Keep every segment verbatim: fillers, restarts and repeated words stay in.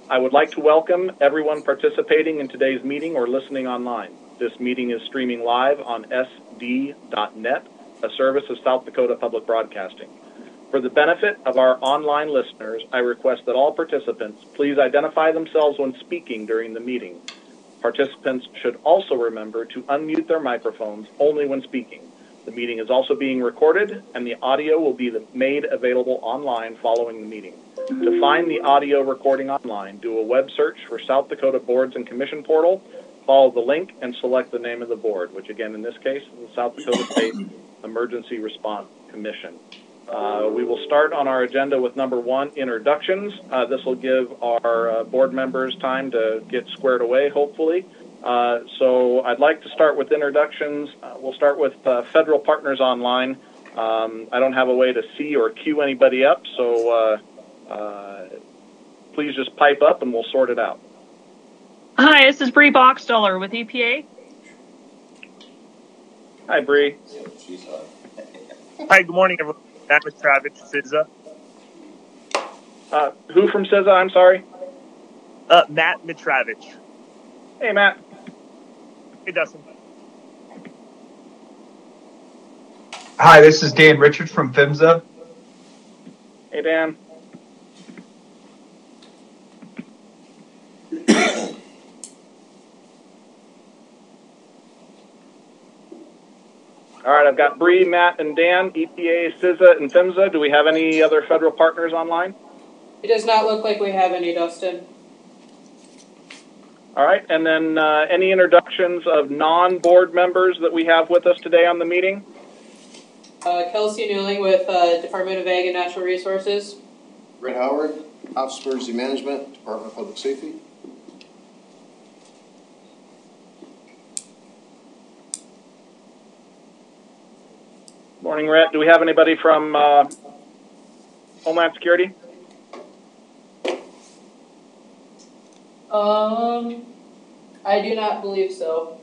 I would like to welcome everyone participating in today's meeting or listening online. This meeting is streaming live on S D dot net, a service of South Dakota Public Broadcasting. For the benefit of our online listeners, I request that all participants please identify themselves when speaking during the meeting. Participants should also remember to unmute their microphones only when speaking. The meeting is also being recorded, and the audio will be made available online following the meeting. To find the audio recording online, do a web search for South Dakota Boards and Commission Portal, follow the link, and select the name of the board, which again in this case is the South Dakota State Emergency Response Commission. Uh, we will start on our agenda with number one, introductions. Uh, this will give our uh, board members time to get squared away, hopefully. Uh, so I'd like to start with introductions. Uh, we'll start with uh, federal partners online. Um, I don't have a way to see or queue anybody up, so uh, uh, please just pipe up and we'll sort it out. Hi, this is Bree Boxsteller with E P A. Hi, Bree. Hi, good morning, everyone. Matt Mitravich, C I S A. Uh, who from C I S A? I'm sorry. Uh, Matt Mitravich. Hey, Matt. Hey, Dustin. Hi, this is Dan Richards from PHMSA. Hey, Dan. All right, I've got Bree, Matt, and Dan, E P A, C I S A, and PHMSA. Do we have any other federal partners online? It does not look like we have any, Dustin. All right, and then uh, any introductions of non-board members that we have with us today on the meeting? Uh, Kelsey Newling with uh, Department of Ag and Natural Resources. Brett Howard, Office of Emergency Management, Department of Public Safety. Morning, Rhett. Do we have anybody from uh, Homeland Security? Um, I do not believe so.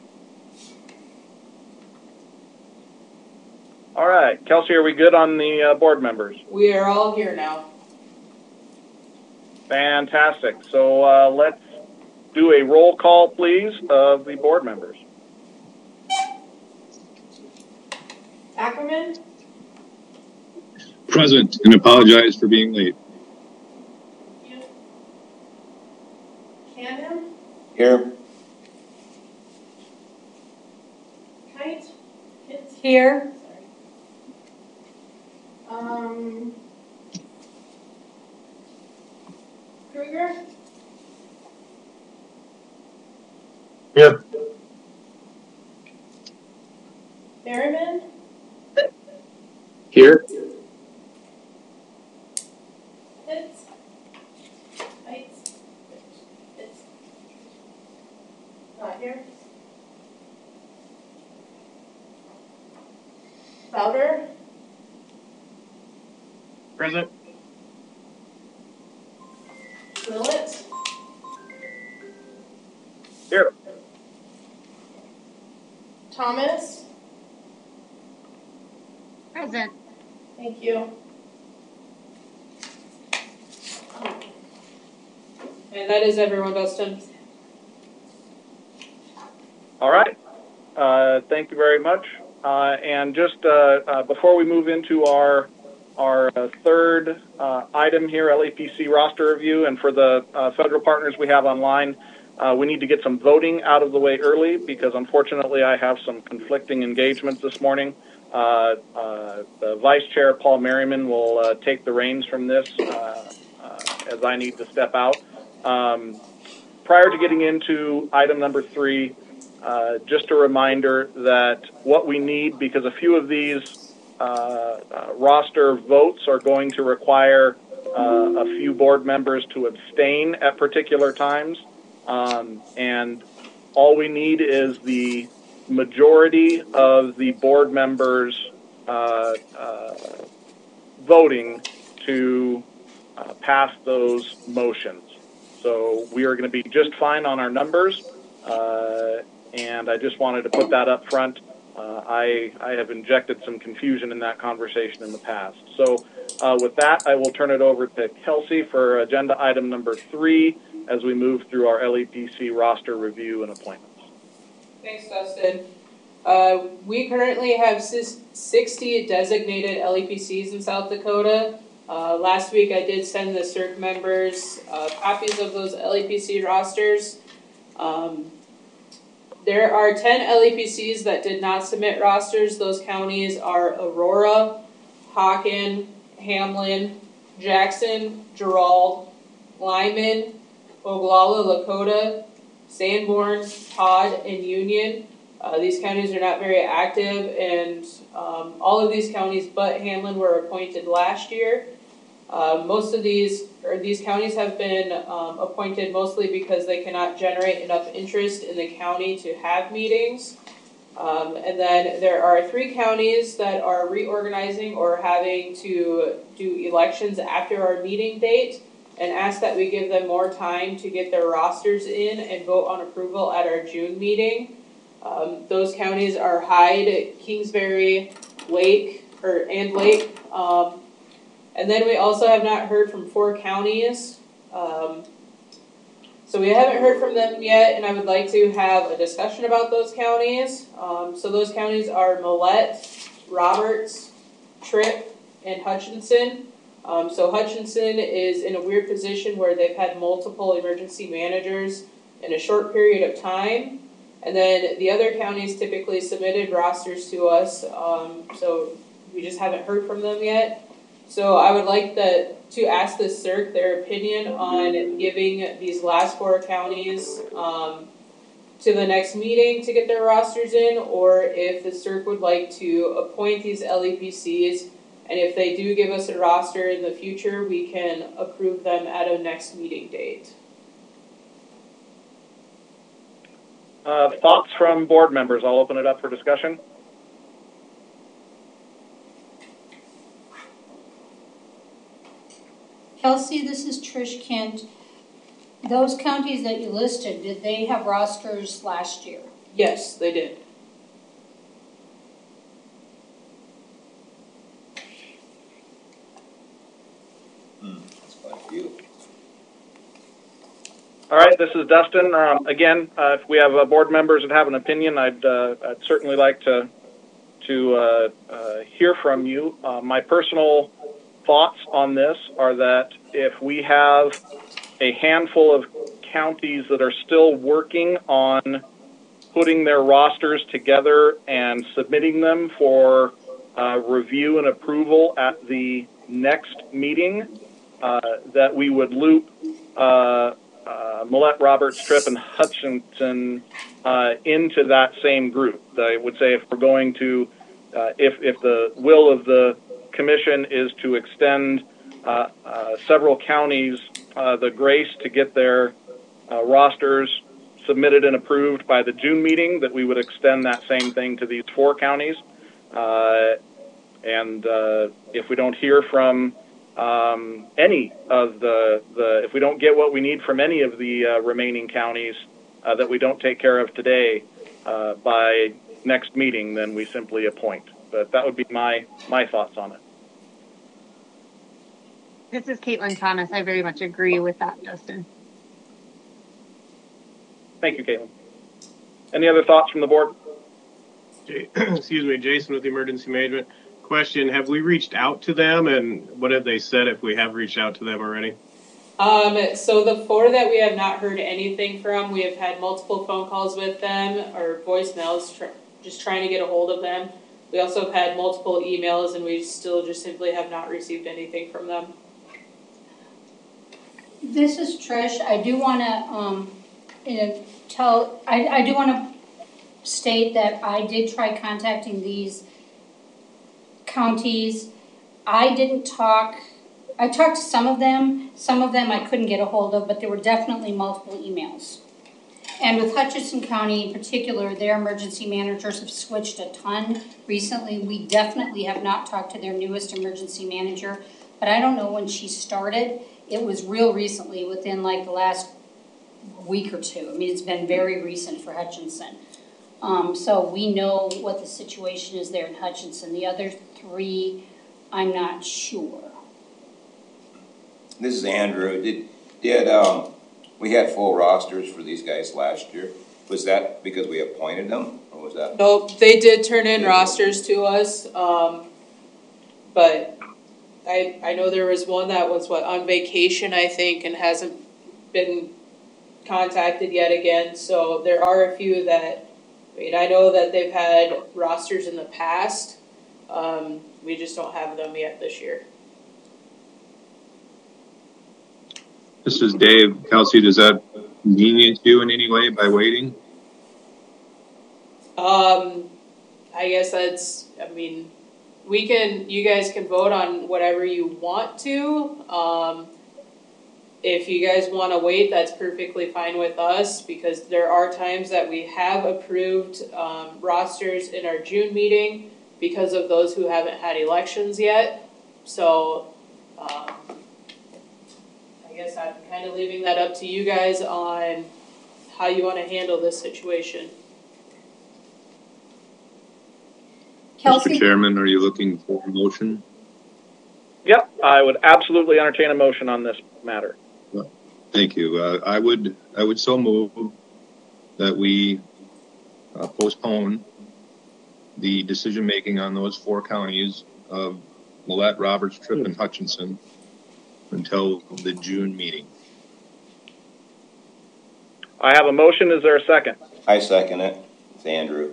All right, Kelsey, are we good on the uh, board members? We are all here now. Fantastic. So uh, let's do a roll call, please, of the board members. Ackerman? Present, and apologize for being late. Cannon? Here. Kite? It's here. Sorry. Um, Kruger? Yep. Merriman? Here. Pitts? Heights? Pitts? Not here. Louder? Present. Willett? Here. Thomas? Present. Thank you. And that is everyone, Dustin. All right. Uh, thank you very much. Uh, and just uh, uh, before we move into our our uh, third uh, item here, L A P C roster review, and for the uh, federal partners we have online, uh, we need to get some voting out of the way early because unfortunately I have some conflicting engagements this morning. Uh, uh, the Vice Chair, Paul Merriman, will uh, take the reins from this uh, uh, as I need to step out. Um, prior to getting into item number three, uh, just a reminder that what we need, because a few of these uh, uh, roster votes are going to require uh, a few board members to abstain at particular times, um, and all we need is the majority of the board members uh, uh, voting to uh, pass those motions. So we are going to be just fine on our numbers, uh, and I just wanted to put that up front. uh, I, I have injected some confusion in that conversation in the past. So uh, with that, I will turn it over to Kelsey for agenda item number three as we move through our L E P C roster review and appointments. Thanks, Dustin. Uh, we currently have sixty designated L E P Cs in South Dakota. Uh, last week I did send the C I R C members uh, copies of those L E P C rosters. Um, there are ten L E P Cs that did not submit rosters. Those counties are Aurora, Hawken, Hamlin, Jackson, Gerald, Lyman, Oglala, Lakota, Sanborn, Todd, and Union. Uh, these counties are not very active, and um, all of these counties but Hamlin were appointed last year. Uh, most of these, or these counties have been um, appointed mostly because they cannot generate enough interest in the county to have meetings. Um, and then there are three counties that are reorganizing or having to do elections after our meeting date, and ask that we give them more time to get their rosters in and vote on approval at our June meeting. Um, those counties are Hyde, Kingsbury, Lake, or and Lake. Um, and then we also have not heard from four counties. Um, so we haven't heard from them yet, and I would like to have a discussion about those counties. Um, so those counties are Millette, Roberts, Tripp, and Hutchinson. Um, so Hutchinson is in a weird position where they've had multiple emergency managers in a short period of time. And then the other counties typically submitted rosters to us, um, so we just haven't heard from them yet. So I would like the, to ask the C I R C their opinion on giving these last four counties um, to the next meeting to get their rosters in, or if the C I R C would like to appoint these L E P Cs, and if they do give us a roster in the future, we can approve them at a next meeting date. Uh, thoughts from board members? I'll open it up for discussion. Kelsey, this is Trish Kent. Those counties that you listed, did they have rosters last year? Yes, they did. Hmm, that's quite a few. All right, this is Dustin. Um, again, uh, if we have uh, board members that have an opinion, I'd, uh, I'd certainly like to to uh, uh, hear from you. Uh, my personal thoughts on this are that if we have a handful of counties that are still working on putting their rosters together and submitting them for uh, review and approval at the next meeting, uh, that we would loop uh, Uh, Millette, Roberts, Tripp, and Hutchinson uh, into that same group. I would say if we're going to, uh, if, if the will of the commission is to extend uh, uh, several counties uh, the grace to get their uh, rosters submitted and approved by the June meeting, that we would extend that same thing to these four counties. Uh, and uh, if we don't hear from Um, any of the, the, if we don't get what we need from any of the uh, remaining counties uh, that we don't take care of today uh, by next meeting, then we simply appoint. But that would be my, my thoughts on it. This is Caitlin Thomas. I very much agree with that, Justin. Thank you, Caitlin. Any other thoughts from the board? Excuse me, Jason with Emergency Management. Question, have we reached out to them, and what have they said if we have reached out to them already? Um, so the four that we have not heard anything from, we have had multiple phone calls with them or voicemails tr- just trying to get a hold of them. We also have had multiple emails, and we still just simply have not received anything from them. This is Trish. I do want to um, you know, tell, I, I do want to state that I did try contacting these counties. I didn't talk, I talked to some of them, some of them I couldn't get a hold of, but there were definitely multiple emails. And with Hutchinson County in particular, their emergency managers have switched a ton recently. We definitely have not talked to their newest emergency manager, but I don't know when she started. It was real recently, within like the last week or two. I mean, it's been very recent for Hutchinson. Um, so we know what the situation is there in Hutchinson. The other three, I'm not sure. This is Andrew. Did, did, um, we had full rosters for these guys last year. Was that because we appointed them, or was that? Nope, they did turn in rosters to us, um, but I, I know there was one that was, what, on vacation, I think, and hasn't been contacted yet again, so there are a few that, I mean, I know that they've had rosters in the past, um, we just don't have them yet this year. This is Dave. Kelsey, does that convenience you in any way by waiting? Um, I guess that's, I mean, we can, you guys can vote on whatever you want to. Um, if you guys want to wait, that's perfectly fine with us, because there are times that we have approved um, rosters in our June meeting because of those who haven't had elections yet. So, um, I guess I'm kind of leaving that up to you guys on how you want to handle this situation. Kelsey? Mister Chairman, are you looking for a motion? Yep, I would absolutely entertain a motion on this matter. Thank you. Uh, I would I would so move that we uh, postpone the decision making on those four counties of Millette, Roberts, Tripp, and Hutchinson until the June meeting. I have a motion. Is there a second? I second it. It's Andrew.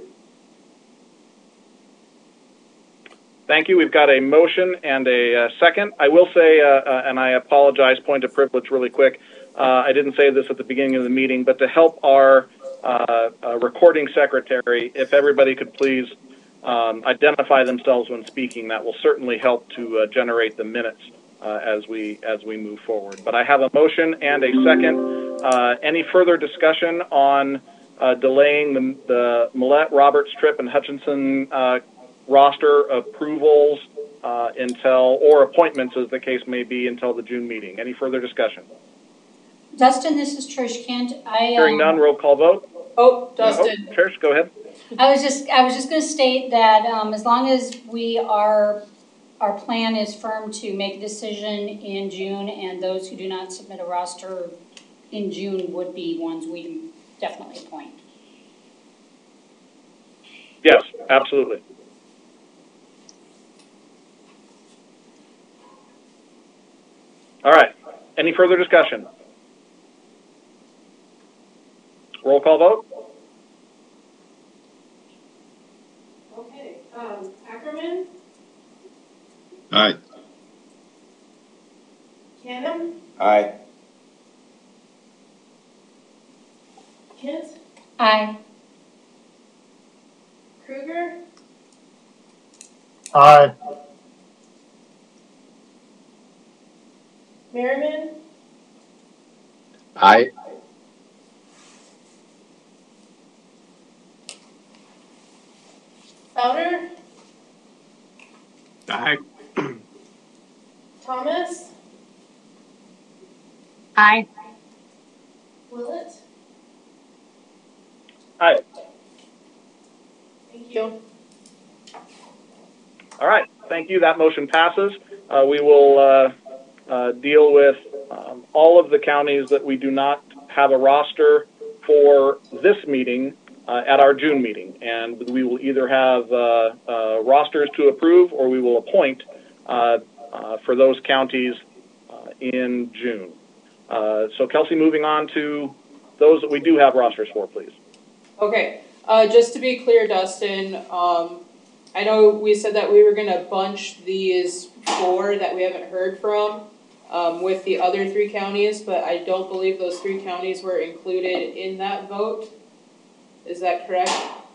Thank you. We've got a motion and a uh, second. I will say, uh, uh, and I apologize, point of privilege really quick. Uh, I didn't say this at the beginning of the meeting, but to help our uh, uh, recording secretary, if everybody could please um, identify themselves when speaking, that will certainly help to uh, generate the minutes uh, as we as we move forward. But I have a motion and a second. Uh, any further discussion on uh, delaying the, the Millette, Roberts, Tripp, and Hutchinson uh, roster approvals uh, until, or appointments as the case may be, until the June meeting? Any further discussion? Dustin, this is Trish Kent. I, um, Hearing none, roll call vote. Oh, Dustin. Oh, Trish, go ahead. I was just I was just going to state that um, as long as we are, our plan is firm to make a decision in June, and those who do not submit a roster in June would be ones we definitely appoint. Yes, absolutely. All right. Any further discussion? Roll call vote. Okay. Um, Ackerman? Aye. Canham? Aye. Kent? Aye. Kruger? Aye. Merriman? Aye. Souter? Aye. Thomas? Aye. Willett? Aye. Thank you. All right. Thank you. That motion passes. Uh, we will uh, uh, deal with um, all of the counties that we do not have a roster for this meeting uh, at our June meeting. And we will either have uh, uh, rosters to approve, or we will appoint uh, uh, for those counties uh, in June. Uh, so, Kelsey, moving on to those that we do have rosters for, please. Okay. Uh, just to be clear, Dustin, um, I know we said that we were going to bunch these four that we haven't heard from um, with the other three counties, but I don't believe those three counties were included in that vote. Is that correct?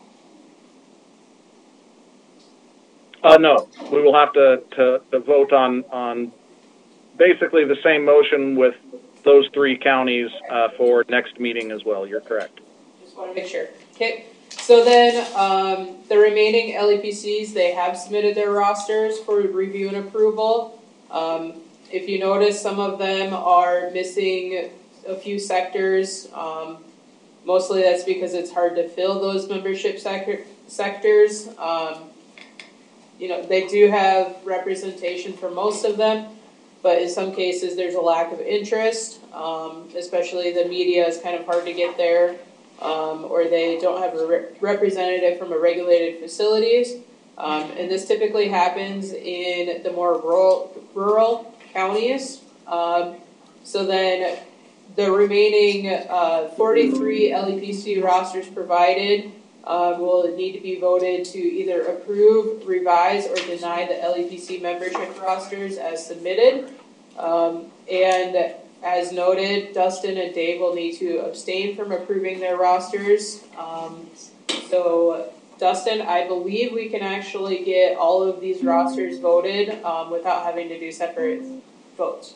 Uh, no, we will have to, to, to vote on, on basically the same motion with those three counties uh, for next meeting as well. You're correct. Just want to make sure. Okay. So then um, the remaining L E P Cs, they have submitted their rosters for review and approval. Um, if you notice, some of them are missing a few sectors. Um, Mostly that's because it's hard to fill those membership sector, sectors. Um, you know, they do have representation for most of them, but in some cases there's a lack of interest, um, especially the media is kind of hard to get there, um, or they don't have a re- representative from a regulated facilities. Um, and this typically happens in the more rural, rural counties. Um, so then the remaining uh, forty-three L E P C rosters provided uh, will need to be voted to either approve, revise, or deny the L E P C membership rosters as submitted. Um, and as noted, Dustin and Dave will need to abstain from approving their rosters. Um, so Dustin, I believe we can actually get all of these rosters voted um, without having to do separate votes.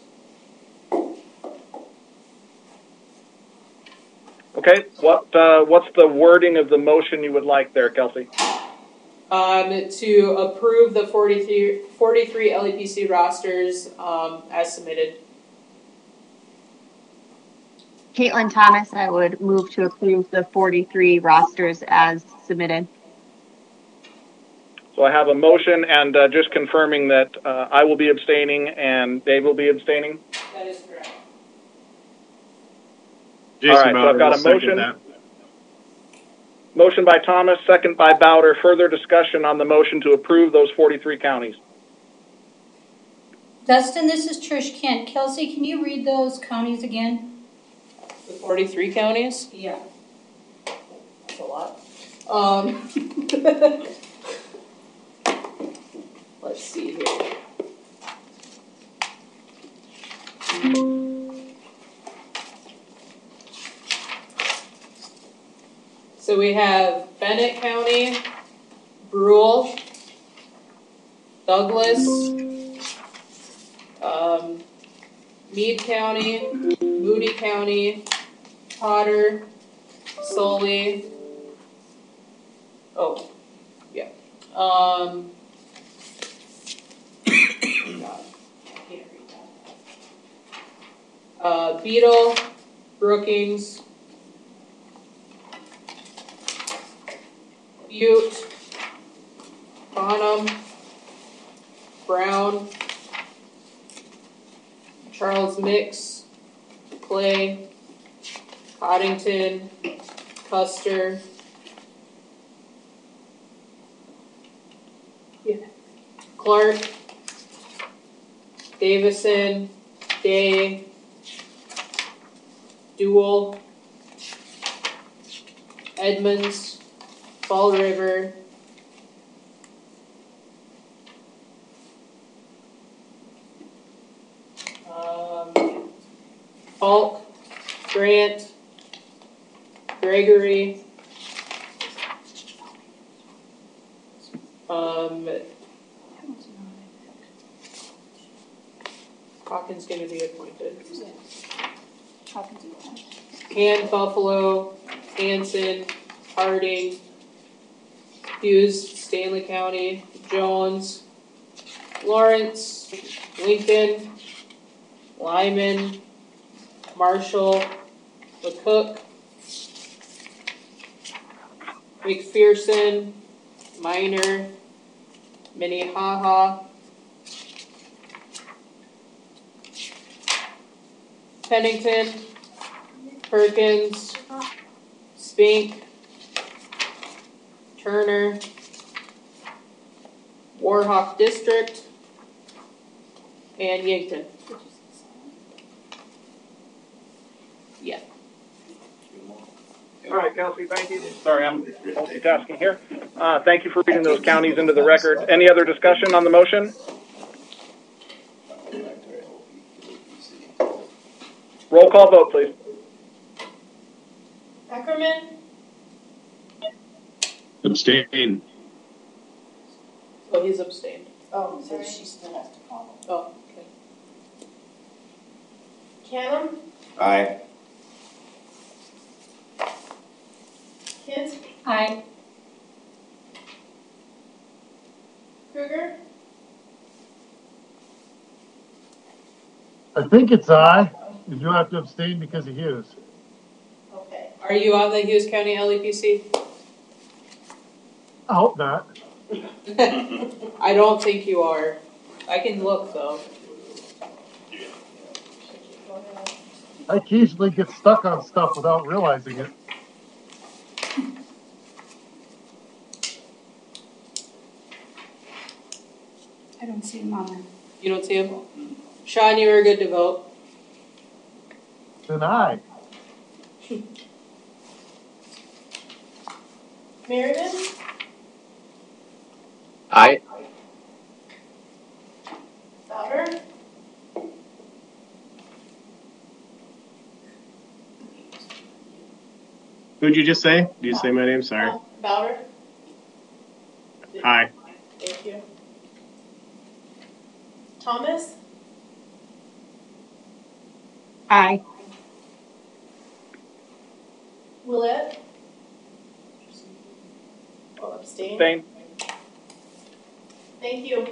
Okay, what uh, what's the wording of the motion you would like there, Kelsey? Um, to approve the forty-three, forty-three L E P C rosters um, as submitted. Caitlin Thomas, I would move to approve the forty-three rosters as submitted. So I have a motion, and uh, just confirming that uh, I will be abstaining and Dave will be abstaining. That is correct. Jason All right, so I've got a motion. That. Motion by Thomas, second by Bowder. Further discussion on the motion to approve those forty-three counties. Dustin, this is Trish Kent. Kelsey, can you read those counties again? The forty-three counties? Yeah. That's a lot. Um, let's see here. So we have Bennett County, Brule, Douglas, um, Meade County, Moody County, Potter, Sully. Oh, yeah. Um, God, I can't read that. Uh, Beetle, Brookings, Butte, Bonham, Brown, Charles Mix, Clay, Coddington, Custer, yeah. Clark, Davison, Day, Dual, Edmonds, Fall River, um, Falk, Grant, Gregory, um, Hawkins going to be appointed. Can, Buffalo, Hanson, Harding, Hughes, Stanley County, Jones, Lawrence, Lincoln, Lyman, Marshall, McCook, McPherson, Minor, Minnehaha, Pennington, Perkins, Spink, Turner, Warhawk District, and Yankton. Yeah. All right, Kelsey, thank you. Sorry, I'm multitasking here. Uh, thank you for reading those counties into the record. Any other discussion on the motion? Roll call vote, please. Ackerman? Abstain. Oh, he's abstained. Oh, so she still has to follow. Oh, okay. Canham? Aye. Kent? Aye. Kruger? I think it's aye. You do have to abstain because of Hughes. Okay. Are you on the Hughes County L E P C? I hope not. I don't think you are. I can look though. I occasionally get stuck on stuff without realizing it. I don't see him on there. You don't see him? Sean, you are good to vote. Then I. Merriman, Aye. Bowder, Who'd you just say? Did you say my name? Sorry. uh, Bowder. Aye. Thank you. Thomas, Aye. Willett. I'll abstain. Abstain. Thank you.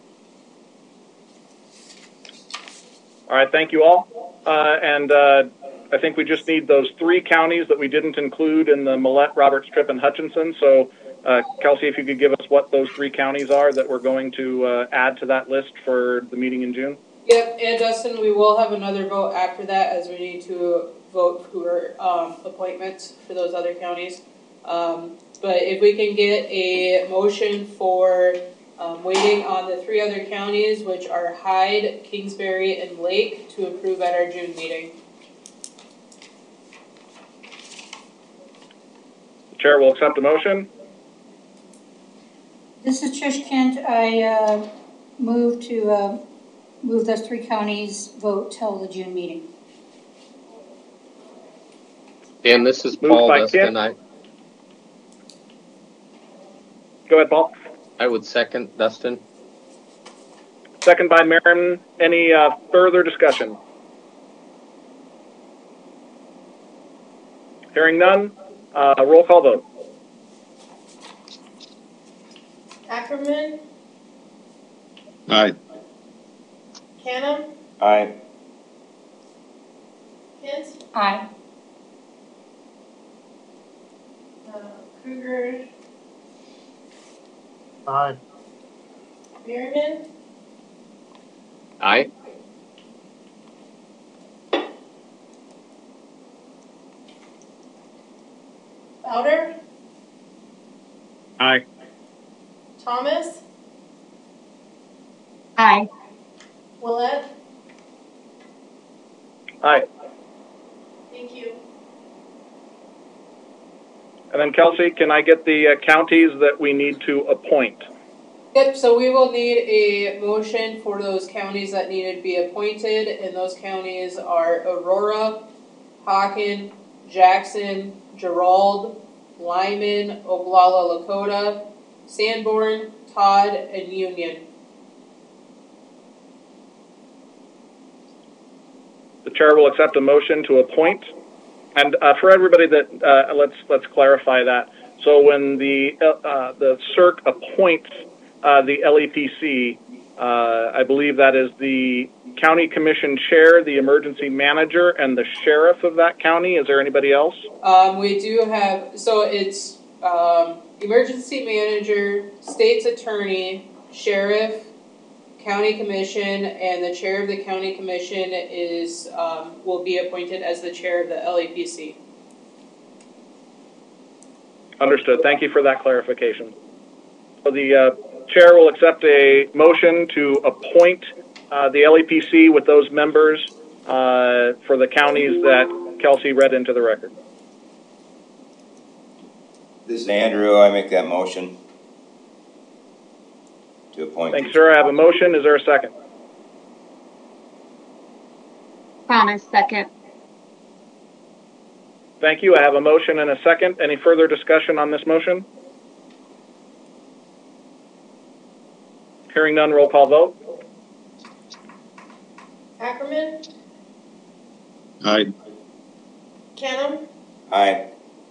All right, thank you all. Uh, and uh, I think we just need those three counties that we didn't include in the Millette, Roberts, Tripp, and Hutchinson. So, uh, Kelsey, if you could give us what those three counties are that we're going to uh, add to that list for the meeting in June. Yep, and Dustin, we will have another vote after that as we need to vote for um, appointments for those other counties. Um, but if we can get a motion for um, waiting on the three other counties, which are Hyde, Kingsbury, and Lake, to approve at our June meeting. The chair will accept a motion. This is Trish Kent. I uh, move to uh, move those three counties vote till the June meeting. And this is Moved Paul by Dustin. Kent. I, Go ahead, Paul. I would second Dustin. Second by Merriman. Any uh, further discussion? Hearing none, uh, roll call vote. Ackerman, Aye. Canham, Aye. Kent, Aye. uh, Kruger, Aye. Merriman, Aye. Bowder, Aye. Thomas, Aye. Willett. Aye. Thank you. And then Kelsey, can I get the uh, counties that we need to appoint? Yep, so we will need a motion for those counties that need to be appointed, and those counties are Aurora, Hawken, Jackson, Gerald, Lyman, Oglala, Lakota, Sanborn, Todd, and Union. The chair will accept a motion to appoint. And uh, for everybody that uh, let's let's clarify that. So when the uh, the C I R C appoints uh, the L E P C, uh, I believe that is the county commission chair, the emergency manager, and the sheriff of that county. Is there anybody else? Um, we do have, so it's um, emergency manager, state's attorney, sheriff, county commission, and the chair of the county commission is um, will be appointed as the chair of the L E P C. Understood. Thank you for that clarification. So the uh, chair will accept a motion to appoint uh, the L E P C with those members uh, for the counties that Kelsey read into the record. This is Andrew. I make that motion to appoint. Thank you, sir. I have a motion. Is there a second? Thomas, second. Thank you. I have a motion and a second. Any further discussion on this motion? Hearing none, roll call vote. Ackerman, Aye. Canham, Aye.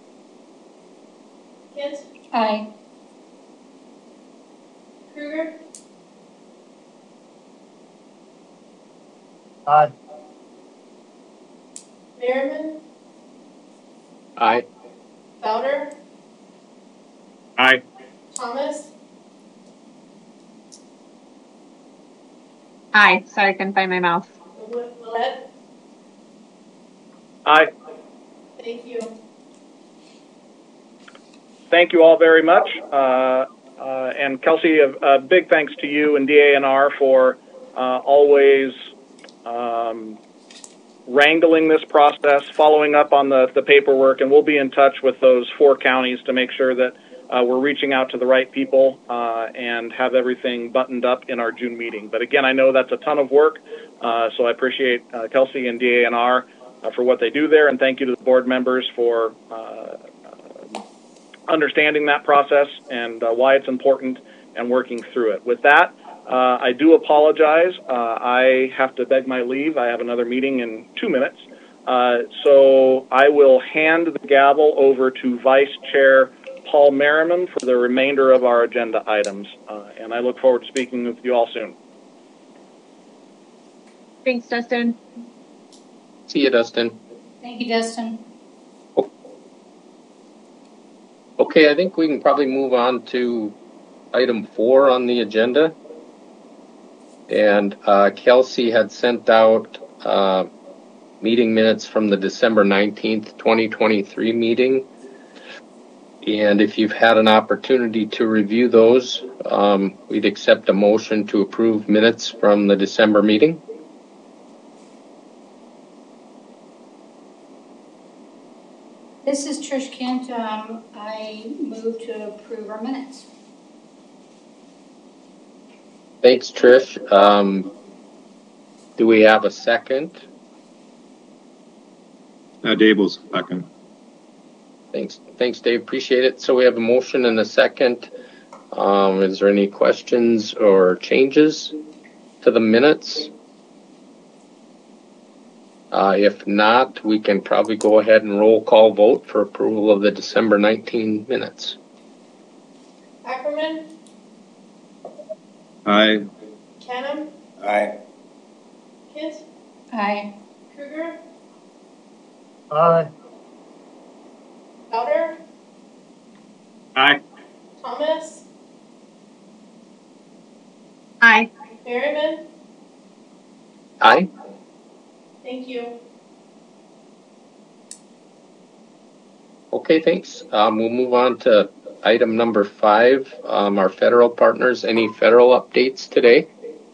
Kent, Aye. Kruger, Aye. Merriman, Aye. Souter, Aye. Thomas, Aye. Sorry, I couldn't find my mouse. Willett. Aye. Thank you. Thank you all very much. Uh, uh, and Kelsey, a, a big thanks to you and D A N R for uh, always um, wrangling this process, following up on the, the paperwork, and we'll be in touch with those four counties to make sure that uh, we're reaching out to the right people uh, and have everything buttoned up in our June meeting. But again, I know that's a ton of work, uh, so I appreciate uh, Kelsey and D A N R uh, for what they do there, and thank you to the board members for uh, understanding that process and uh, why it's important and working through it. With that, uh, I do apologize. Uh, I have to beg my leave. I have another meeting in two minutes. Uh, so I will hand the gavel over to Vice Chair Paul Merriman for the remainder of our agenda items. Uh, and I look forward to speaking with you all soon. Thanks, Dustin. See you, Dustin. Thank you, Dustin. Okay, I think we can probably move on to item four on the agenda. And uh, Kelsey had sent out uh, meeting minutes from the December nineteenth, twenty twenty-three meeting. And if you've had an opportunity to review those, um, we'd accept a motion to approve minutes from the December meeting. This is Trish Kent. Um, I move to approve our minutes. Thanks, Trish. Um, do we have a second? Uh, Dave will second. Thanks, thanks, Dave. Appreciate it. So we have a motion and a second. Um, is there any questions or changes to the minutes? Uh, if not, we can probably go ahead and roll call vote for approval of the December nineteenth minutes. Ackerman, Aye. Canham, Aye. Kent, Aye. Kruger, Aye. Souter, Aye. Thomas, Aye. Merriman. Aye. Thank you. Okay, thanks. Um, we'll move on to item number five, um, our federal partners. Any federal updates today?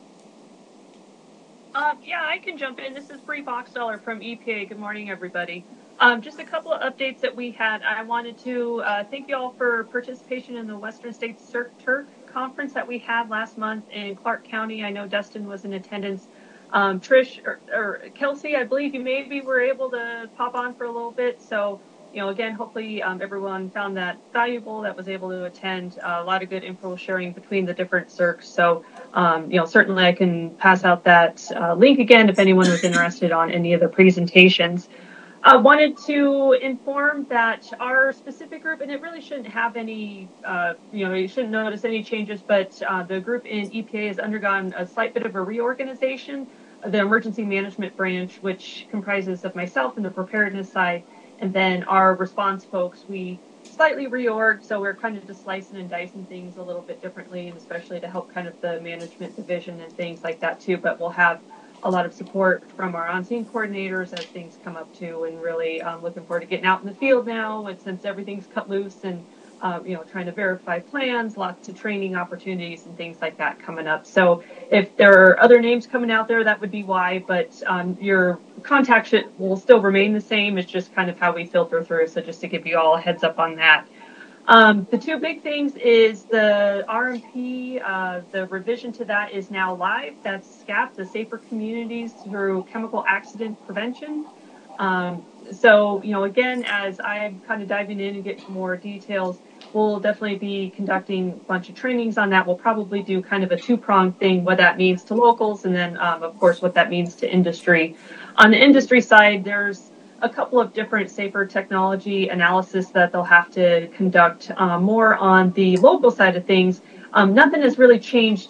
Um, yeah, I can jump in. This is Bree Boxteller from E P A. Good morning, everybody. Um, just a couple of updates that we had. I wanted to uh, thank you all for participation in the Western States Circ Turk conference that we had last month in Clark County. I know Dustin was in attendance. Um, Trish or, or Kelsey, I believe you maybe were able to pop on for a little bit. So, you know, again, hopefully um, everyone found that valuable, that was able to attend. Uh, a lot of good info sharing between the different circs. So, um, you know, certainly I can pass out that uh, link again if anyone was interested on any of the presentations. I uh, wanted to inform that our specific group, and it really shouldn't have any, uh, you know, you shouldn't notice any changes, but uh, the group in E P A has undergone a slight bit of a reorganization. The emergency management branch, which comprises of myself and the preparedness side, and then our response folks, we slightly reorged, so we're kind of just slicing and dicing things a little bit differently, and especially to help kind of the management division and things like that too. But we'll have a lot of support from our on-scene coordinators as things come up too, and really um, looking forward to getting out in the field now, and since everything's cut loose and uh, you know, trying to verify plans, lots of training opportunities and things like that coming up. So if there are other names coming out there, that would be why, but um, your contact should, will still remain the same. It's just kind of how we filter through. So just to give you all a heads up on that. Um, the two big things is the R M P, uh, the revision to that is now live. That's SCAP, the Safer Communities Through Chemical Accident Prevention. Um, so, you know, again, as I'm kind of diving in and get more details, we'll definitely be conducting a bunch of trainings on that. We'll probably do kind of a two-pronged thing, what that means to locals, and then, um, of course, what that means to industry. On the industry side, there's a couple of different safer technology analysis that they'll have to conduct uh, more on the local side of things. Um, nothing has really changed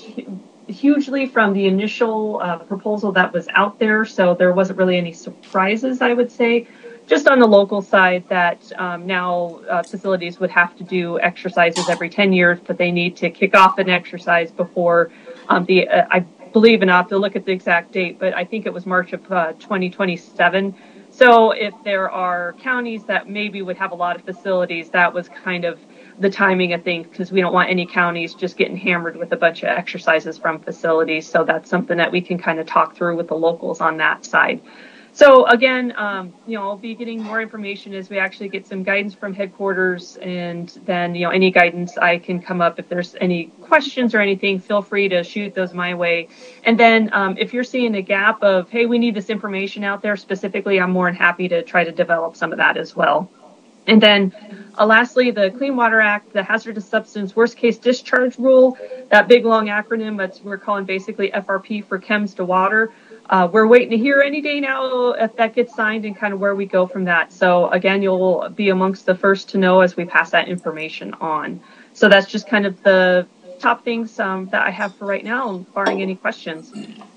hugely from the initial uh, proposal that was out there, so there wasn't really any surprises, I would say. just on the local side that um, now uh, facilities would have to do exercises every ten years, but they need to kick off an exercise before um, the, uh, I believe, and I'll have to look at the exact date, but I think it was March of uh, twenty twenty-seven. So if there are counties that maybe would have a lot of facilities, that was kind of the timing of things, because we don't want any counties just getting hammered with a bunch of exercises from facilities. So that's something that we can kind of talk through with the locals on that side. So again, um, you know, I'll be getting more information as we actually get some guidance from headquarters, and then, you know, any guidance I can come up. If there's any questions or anything, feel free to shoot those my way. And then um, if you're seeing a gap of, hey, we need this information out there specifically, I'm more than happy to try to develop some of that as well. And then uh, lastly, the Clean Water Act, the Hazardous Substance Worst Case Discharge Rule, that big long acronym that we're calling basically F R P for Chems to Water. Uh, we're waiting to hear any day now if that gets signed and kind of where we go from that. So again, you'll be amongst the first to know as we pass that information on. So that's just kind of the top things um, that I have for right now, barring any questions.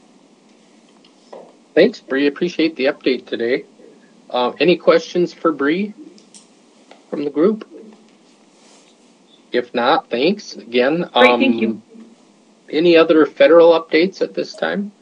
Thanks, Bree. Appreciate the update today. Uh, any questions for Bree from the group? If not, thanks again. Great, um, thank you. Any other federal updates at this time?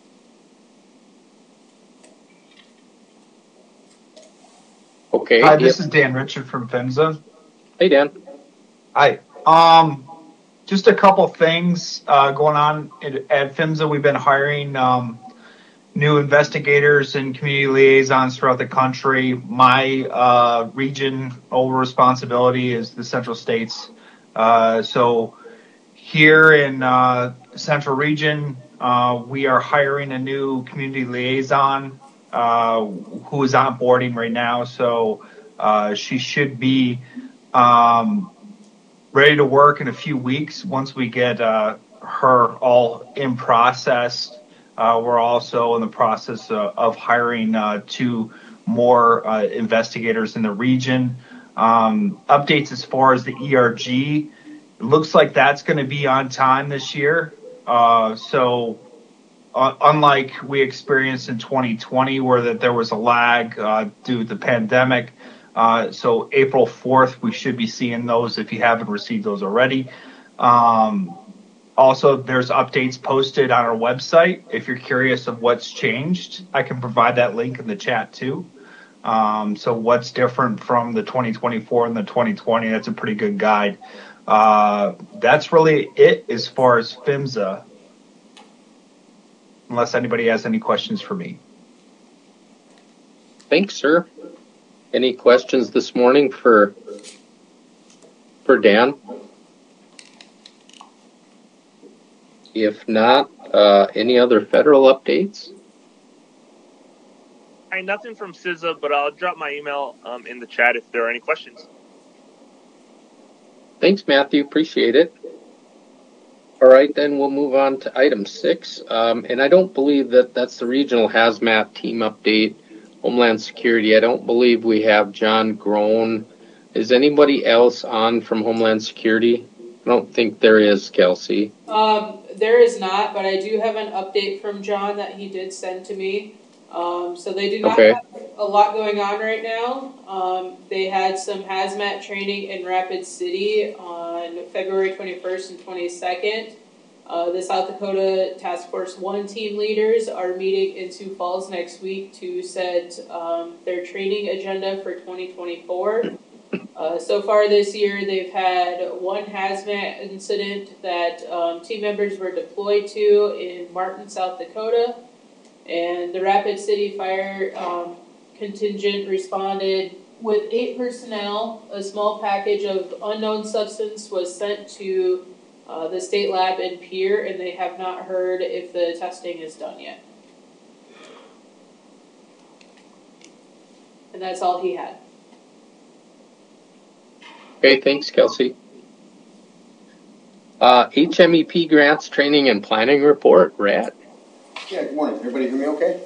Okay. Hi, this if, is Dan Richard from PHMSA. Hey, Dan. Hi. Um, just a couple things uh, going on at, at PHMSA. We've been hiring um, new investigators and community liaisons throughout the country. My uh, region over responsibility is the Central States. Uh, so here in uh, Central Region, uh, we are hiring a new community liaison uh, who is onboarding right now. So uh, she should be um, ready to work in a few weeks once we get uh, her all in process. Uh, we're also in the process of, of hiring uh, two more uh, investigators in the region. Um, updates as far as the E R G, it looks like that's going to be on time this year. Uh, so uh, unlike we experienced in twenty twenty where that there was a lag uh, due to the pandemic, uh, so April fourth, we should be seeing those if you haven't received those already. Um, Also, there's updates posted on our website. If you're curious of what's changed, I can provide that link in the chat too. Um, so what's different from the twenty twenty-four and the twenty twenty, that's a pretty good guide. Uh, that's really it as far as PHMSA, unless anybody has any questions for me. Thanks, sir. Any questions this morning for, for Dan? If not, uh, any other federal updates? Hi, nothing from C I S A, but I'll drop my email um, in the chat if there are any questions. Thanks, Matthew. Appreciate it. All right, then we'll move on to item six. Um, and I don't believe that that's the regional hazmat team update, Homeland Security. I don't believe we have John Groen. Is anybody else on from Homeland Security? I don't think there is, Kelsey. Um, there is not, but I do have an update from John that he did send to me. Um, so they do not okay. have a lot going on right now. Um, they had some hazmat training in Rapid City on February twenty-first and twenty-second. Uh, the South Dakota Task Force one team leaders are meeting in Sioux Falls next week to set um, their training agenda for twenty twenty-four. Uh, so far this year, they've had one hazmat incident that um, team members were deployed to in Martin, South Dakota. And the Rapid City Fire um, contingent responded with eight personnel. A small package of unknown substance was sent to uh, the state lab in Pierre, and they have not heard if the testing is done yet. And that's all he had. Okay, thanks, Kelsey. Uh, H M E P grants training and planning report, Rat. Yeah, good morning. Everybody hear me okay?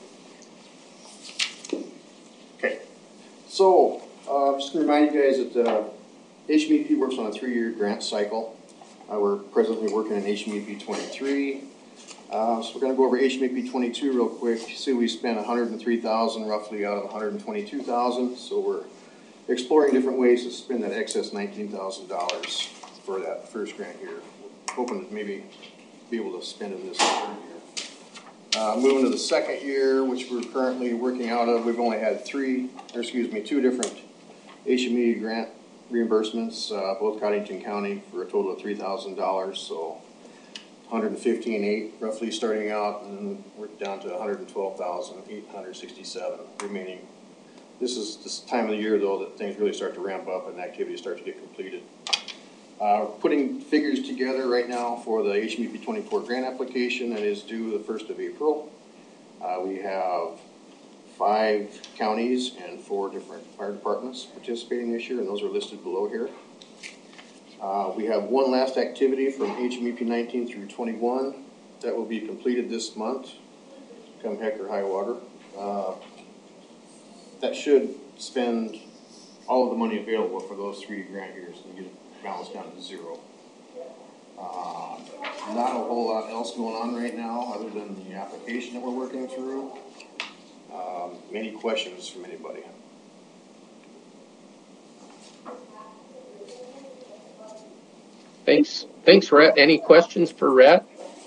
Okay. So, uh, just going to remind you guys that uh, H M E P works on a three-year grant cycle. Uh, we're presently working in H M E P twenty-three. Uh, so we're going to go over H M A P twenty-two real quick. See, we spent one hundred three thousand dollars roughly out of one hundred twenty-two thousand dollars. So we're exploring different ways to spend that excess nineteen thousand dollars for that first grant year. We're hoping to maybe be able to spend it in this third year. Uh, moving to the second year, which we're currently working out of, we've only had three, or excuse me, two different H M E grant reimbursements, uh, both Cottington County for a total of three thousand dollars. So one hundred fifteen thousand eight hundred roughly starting out, and we're down to one hundred twelve thousand eight hundred sixty-seven remaining. This is this time of the year, though, that things really start to ramp up and activities start to get completed. Uh, putting figures together right now for the H M E P twenty-four grant application that is due the first of April. Uh, we have five counties and four different fire departments participating this year, and those are listed below here. Uh, we have one last activity from H M E P nineteen through twenty-one that will be completed this month, come heck or high water. Uh, that should spend all of the money available for those three grant years and get it balanced down to zero. Uh, not a whole lot else going on right now other than the application that we're working through. Um, any questions from anybody? Thanks. Thanks, Rhett. Any questions for Rhett?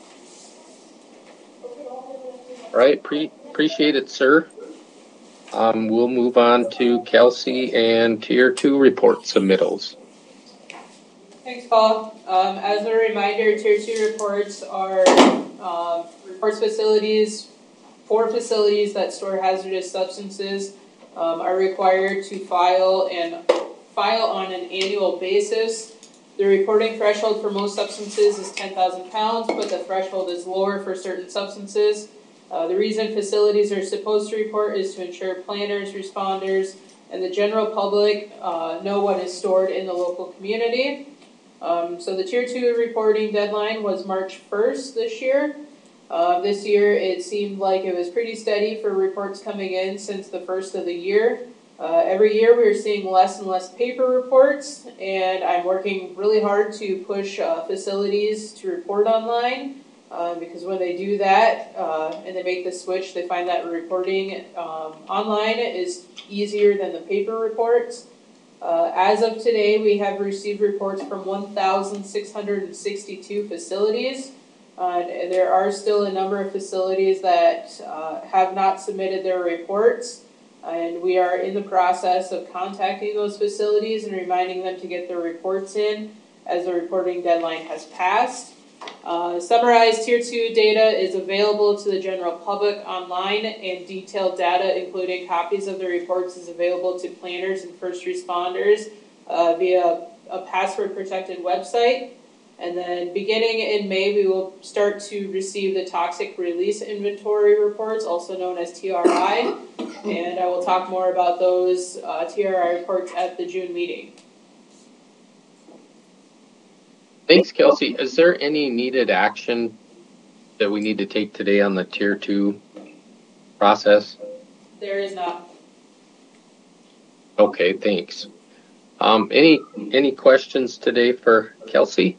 All right. Pre appreciate it, sir. Um, we'll move on to Kelsey and Tier two report submittals. Thanks, Paul. Um, as a reminder, Tier two reports are um, reports facilities, four facilities that store hazardous substances um, are required to file and file on an annual basis. The reporting threshold for most substances is ten thousand pounds, but the threshold is lower for certain substances. Uh, the reason facilities are supposed to report is to ensure planners, responders, and the general public uh, know what is stored in the local community. Um, so the Tier two reporting deadline was March first this year. Uh, this year it seemed like it was pretty steady for reports coming in since the first of the year. Uh, every year we're seeing less and less paper reports, and I'm working really hard to push uh, facilities to report online. Uh, because when they do that uh, and they make the switch, they find that reporting um, online is easier than the paper reports. Uh, as of today, we have received reports from one thousand six hundred sixty-two facilities. Uh, and there are still a number of facilities that uh, have not submitted their reports. And we are in the process of contacting those facilities and reminding them to get their reports in as the reporting deadline has passed. Uh, summarized Tier two data is available to the general public online, and detailed data, including copies of the reports, is available to planners and first responders uh, via a password-protected website. And then beginning in May, we will start to receive the Toxic Release Inventory reports, also known as T R I. And I will talk more about those uh, T R I reports at the June meeting. Thanks, Kelsey. Is there any needed action that we need to take today on the Tier two process? There is not. Okay, thanks. Um, any any questions today for Kelsey?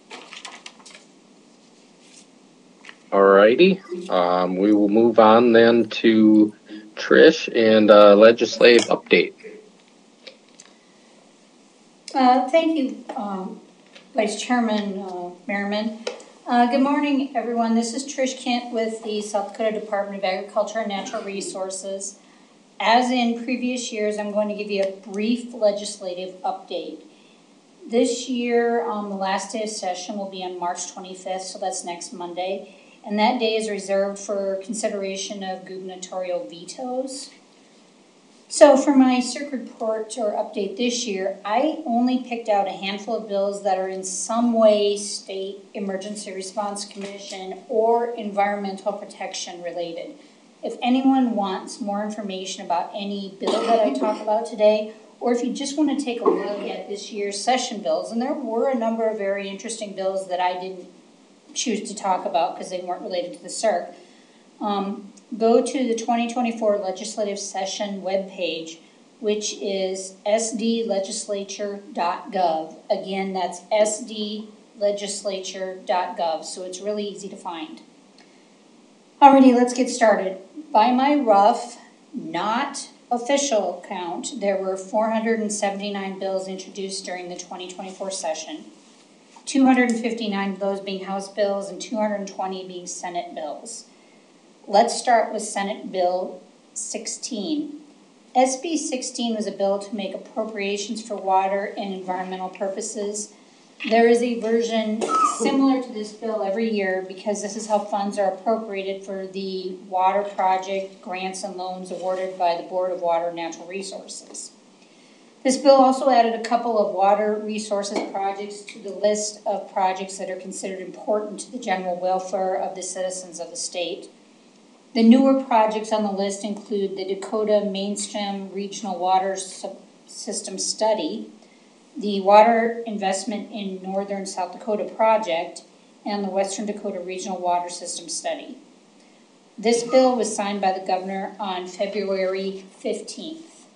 Alrighty. Um, we will move on then to Trish and uh, legislative update. Uh, thank you, um, Vice Chairman uh, Merriman. Uh, good morning, everyone. This is Trish Kent with the South Dakota Department of Agriculture and Natural Resources. As in previous years, I'm going to give you a brief legislative update. This year, um, the last day of session will be on March twenty-fifth, so that's next Monday. And that day is reserved for consideration of gubernatorial vetoes. So for my C I R C report or update this year, I only picked out a handful of bills that are in some way State Emergency Response Commission or environmental protection related. If anyone wants more information about any bill that I talk about today, or if you just want to take a look at this year's session bills, and there were a number of very interesting bills that I didn't choose to talk about because they weren't related to the C I R C, um, go to the twenty twenty-four legislative session webpage, which is s d legislature dot gov. Again, that's s d legislature dot gov, so it's really easy to find. Alrighty, let's get started. By my rough, not official count, there were four hundred seventy-nine bills introduced during the twenty twenty-four session, two hundred fifty-nine of those being House bills and two hundred twenty being Senate bills. Let's start with Senate Bill sixteen. S B sixteen was a bill to make appropriations for water and environmental purposes. There is a version similar to this bill every year because this is how funds are appropriated for the water project grants and loans awarded by the Board of Water and Natural Resources. This bill also added a couple of water resources projects to the list of projects that are considered important to the general welfare of the citizens of the state. The newer projects on the list include the Dakota Mainstream Regional Water System Study, the Water Investment in Northern South Dakota Project, and the Western Dakota Regional Water System Study. This bill was signed by the governor on February fifteenth.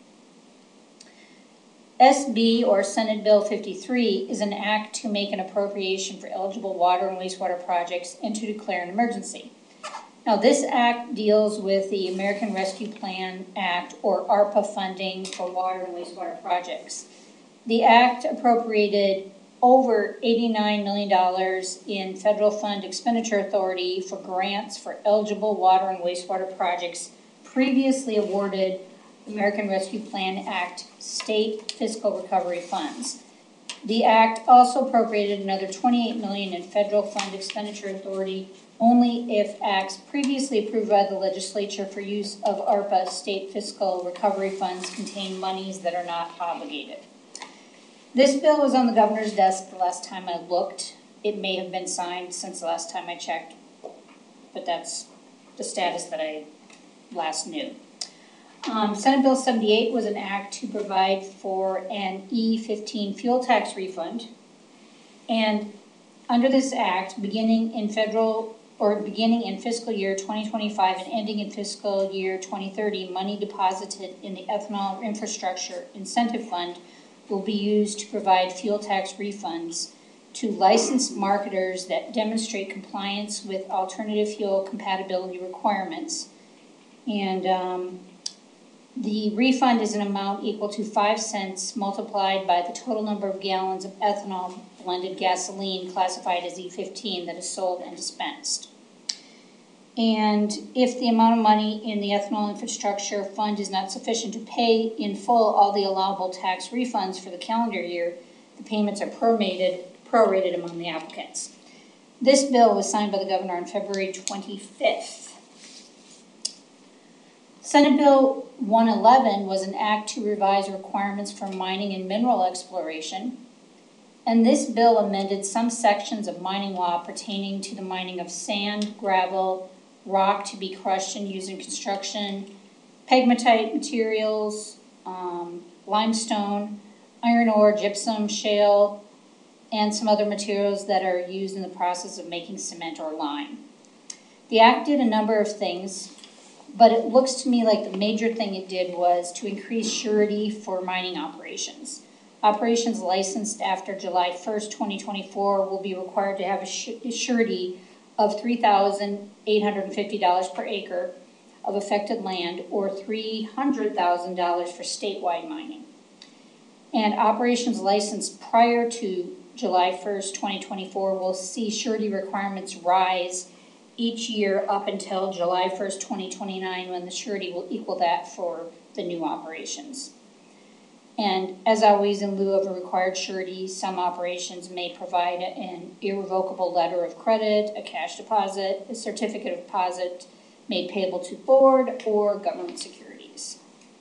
S B, or Senate Bill fifty-three, is an act to make an appropriation for eligible water and wastewater projects and to declare an emergency. Now, this act deals with the American Rescue Plan Act, or ARPA funding for water and wastewater projects. The act appropriated over eighty-nine million dollars in federal fund expenditure authority for grants for eligible water and wastewater projects previously awarded American Rescue Plan Act state fiscal recovery funds. The act also appropriated another twenty-eight million dollars in federal fund expenditure authority only if acts previously approved by the legislature for use of ARPA state fiscal recovery funds contain monies that are not obligated. This bill was on the governor's desk the last time I looked. It may have been signed since the last time I checked, but that's the status that I last knew. Um, Senate Bill seventy-eight was an act to provide for an E fifteen fuel tax refund. And under this act, beginning in federal or beginning in fiscal year twenty twenty-five and ending in fiscal year twenty thirty, money deposited in the Ethanol Infrastructure Incentive Fund will be used to provide fuel tax refunds to licensed marketers that demonstrate compliance with alternative fuel compatibility requirements. And um, the refund is an amount equal to five cents multiplied by the total number of gallons of ethanol blended gasoline classified as E fifteen that is sold and dispensed. And if the amount of money in the ethanol infrastructure fund is not sufficient to pay in full all the allowable tax refunds for the calendar year, the payments are prorated, prorated among the applicants. This bill was signed by the governor on February twenty-fifth. Senate Bill one eleven was an act to revise requirements for mining and mineral exploration. And this bill amended some sections of mining law pertaining to the mining of sand, gravel, rock to be crushed and used in construction, pegmatite materials, um, limestone, iron ore, gypsum, shale, and some other materials that are used in the process of making cement or lime. The act did a number of things, but it looks to me like the major thing it did was to increase surety for mining operations. Operations licensed after July first, twenty twenty-four will be required to have a surety of three thousand eight hundred fifty dollars per acre of affected land or three hundred thousand dollars for statewide mining. And operations licensed prior to July first, twenty twenty-four will see surety requirements rise each year up until July first, twenty twenty-nine, when the surety will equal that for the new operations. And as always, in lieu of a required surety, some operations may provide an irrevocable letter of credit, a cash deposit, a certificate of deposit made payable to board, or government securities.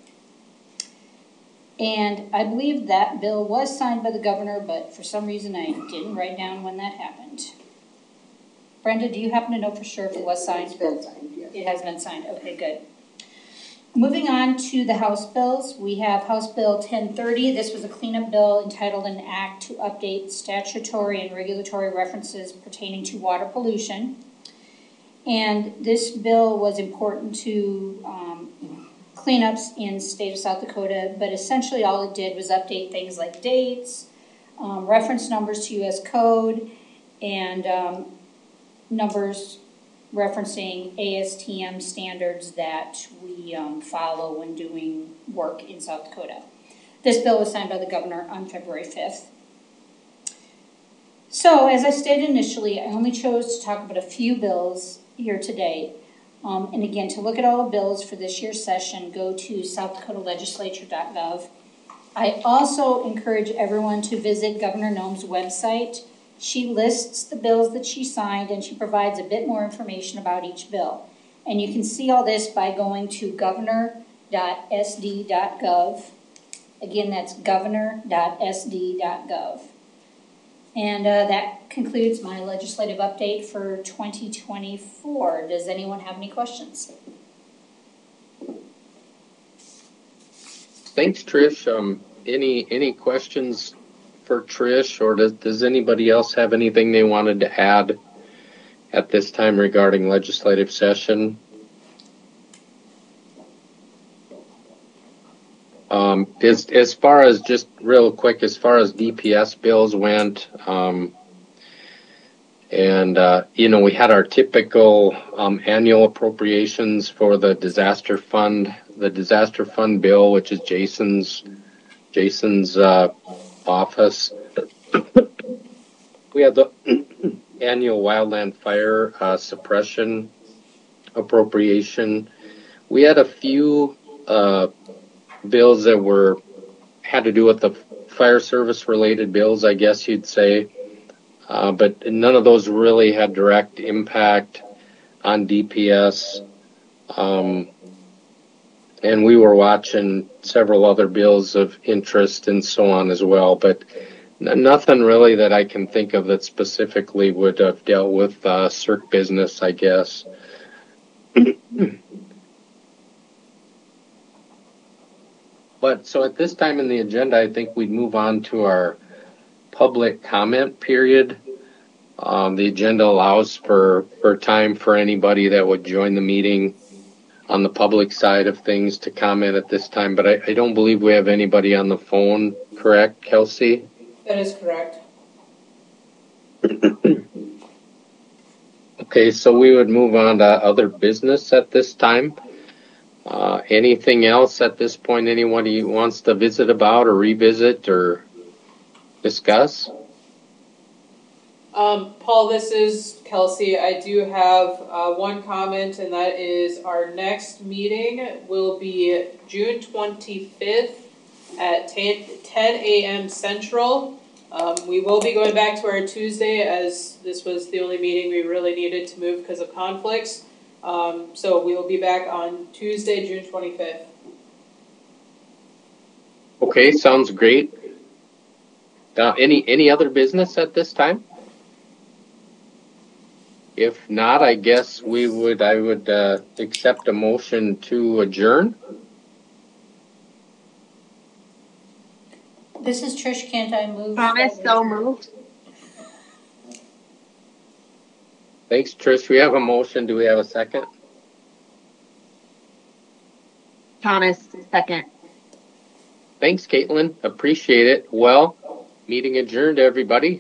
And I believe that bill was signed by the governor, but for some reason I didn't write down when that happened. Brenda, do you happen to know for sure if it was signed? It's been signed, yes. It has been signed. Okay, good. Moving on to the House bills, we have House Bill ten thirty. This was a cleanup bill entitled an act to update statutory and regulatory references pertaining to water pollution. And this bill was important to um, cleanups in the state of South Dakota, but essentially all it did was update things like dates, um, reference numbers to U S code, and um, numbers referencing A S T M standards that we um, follow when doing work in South Dakota. This bill was signed by the governor on February fifth. So, as I stated initially, I only chose to talk about a few bills here today. Um, and again, to look at all the bills for this year's session, go to south dakota legislature dot gov. I also encourage everyone to visit Governor Noem's website. She lists the bills that she signed, and she provides a bit more information about each bill. And you can see all this by going to governor dot s d dot gov. Again, that's governor dot s d dot gov. And uh, that concludes my legislative update for twenty twenty-four. Does anyone have any questions? Thanks, Trish. Um, any any questions for Trish, or does, does anybody else have anything they wanted to add at this time regarding legislative session? Um, as, as far as, just real quick, as far as D P S bills went, um, and, uh, you know, we had our typical um, annual appropriations for the disaster fund, the disaster fund bill, which is Jason's, Jason's uh, office. We had the annual wildland fire uh, suppression appropriation. We had a few uh, bills that were had to do with the fire service related bills, I guess you'd say, uh, but none of those really had direct impact on D P S. Um, and we were watching several other bills of interest and so on as well, but n- nothing really that I can think of that specifically would have dealt with uh, C E R C business, I guess. But so at this time in the agenda, I think we'd move on to our public comment period. Um, the agenda allows for, for time for anybody that would join the meeting on the public side of things to comment at this time, but I, I don't believe we have anybody on the phone, correct, Kelsey? That is correct. Okay, so we would move on to other business at this time. Uh, anything else at this point anybody wants to visit about or revisit or discuss? Um, Paul, this is Kelsey. I do have uh, one comment, and that is our next meeting will be June twenty-fifth at ten a.m. Central. Um, we will be going back to our Tuesday, as this was the only meeting we really needed to move because of conflicts. Um, so we will be back on Tuesday, June twenty-fifth. Okay, sounds great. Uh, any any other business at this time? If not, I guess we would. I would uh, accept a motion to adjourn. This is Trish Kent. I move. Thomas, so moved. Thanks, Trish. We have a motion. Do we have a second? Thomas, second. Thanks, Caitlin. Appreciate it. Well, meeting adjourned, everybody.